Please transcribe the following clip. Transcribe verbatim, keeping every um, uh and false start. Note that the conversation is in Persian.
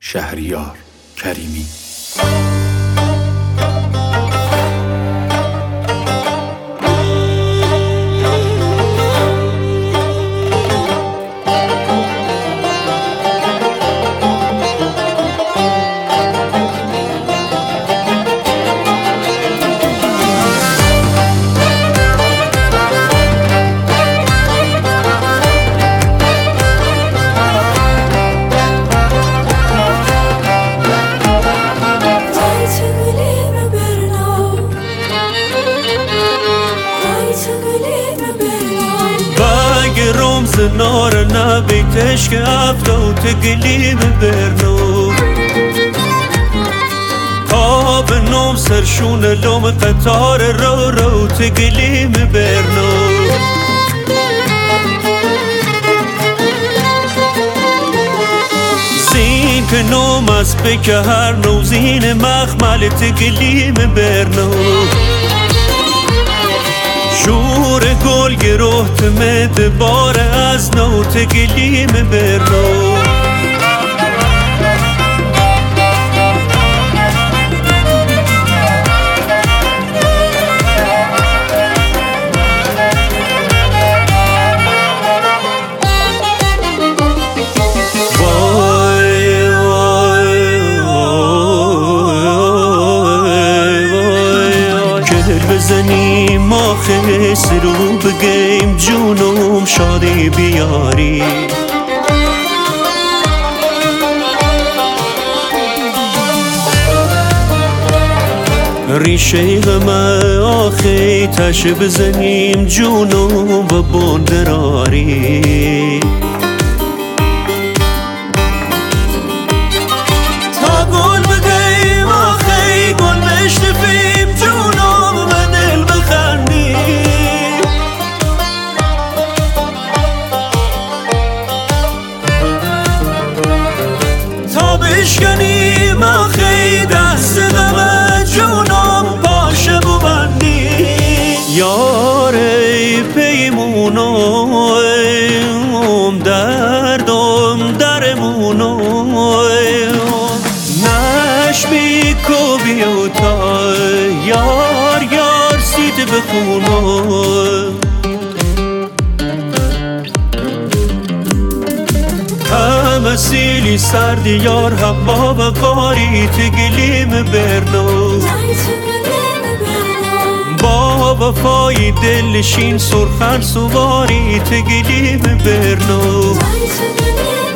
شهریار کریمی. رمز نار نبیتش که افتو تگلیم برنو آب نوم سرشون لوم قطار رو رو تگلیم برنو زین که نوم از بکه هر نوزین مخمل تگلیم برنو شور گل گروه تمد بار از نو تگلیم برنو بزنیم ما خس رو بگیم جونم شادی بیاری ریشه غم آخی تش بزنیم جونم و بندراری تا گل بگیم آخی گل مشتفیم جونم بشکنیم آخی دست غم جونم باشه ببندی یاره پیمونم دردم درمونم نشمی کو بیو تا یار یار سید بخونم همه سیلی سردی یار هم با بقاری تگلیم برنو با وفای دلشین سرخن سواری تگلیم برنو